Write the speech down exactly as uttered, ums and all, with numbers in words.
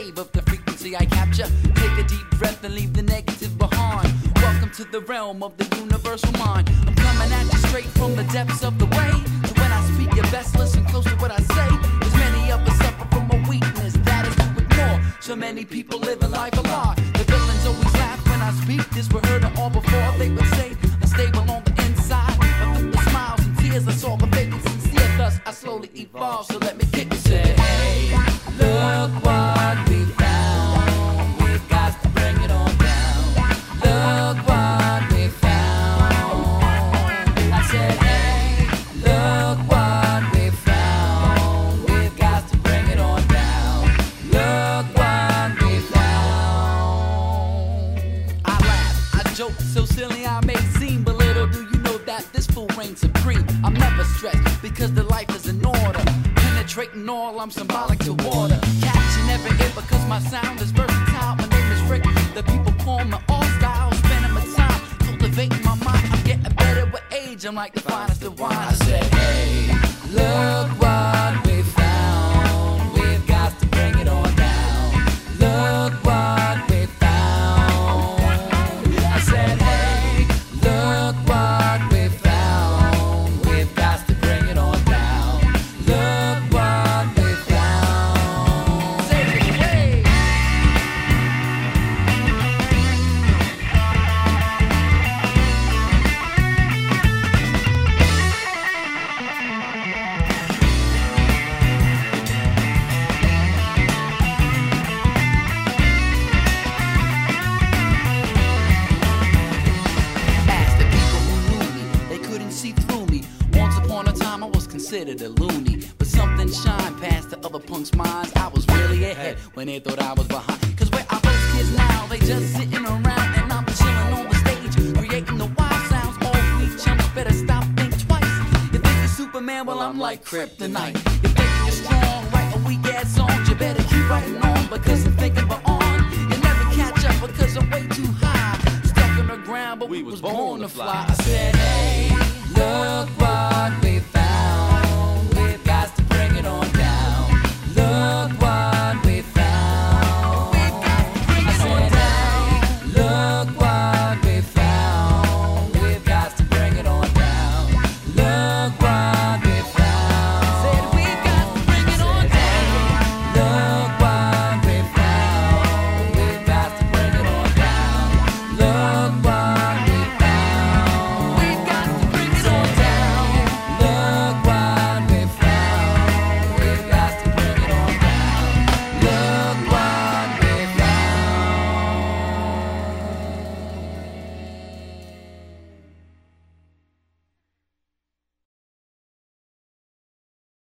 wave of the frequency I capture. Take a deep breath and leave the negative behind. Welcome to the realm of the universal mind. I'm coming at you straight from the depths of the way. So when I speak, you best listen close to what I say. As many of us suffer from a weakness that is to ignore. So many people living life a lie. The villains always laugh when I speak. This were heard of all before. They would say unstable on the inside, but through the smiles and tears I saw the fake and sincere. Thus I slowly evolved. So let me kick it. Say, hey, look what we found. We've got to bring it on down. Look what we found. I said, hey, look what we found. We've got to bring it on down. Look what we found. I laugh, I joke, so silly I may seem, but little do you know that this fool reigns supreme. I'm never stressed because the life is in order. Penetrating all, I'm symbolic to water. Catching every ear because my sound is versatile. My name is Rick, the people call me all styles. Spending my time cultivating my mind. I'm getting better with age, I'm like the finest of wine. I said, hey, look what we found. We've got to bring it on down. Look what we found. I said, hey, look what we found. We've got to bring it on down. Look what we found. Take it away. Ask the people who knew me, they couldn't see through me. Once upon a time I was considered a loony, but something shined past the other punks' minds. I was really ahead when they thought I was behind. Cause where are those kids now? They just sitting around and I'm chilling on the stage, creating the wild sounds. All we chumps better stop, think twice. You think you're Superman? Well, I'm like kryptonite. You think you're strong, writing weak ass songs? You better keep writing on because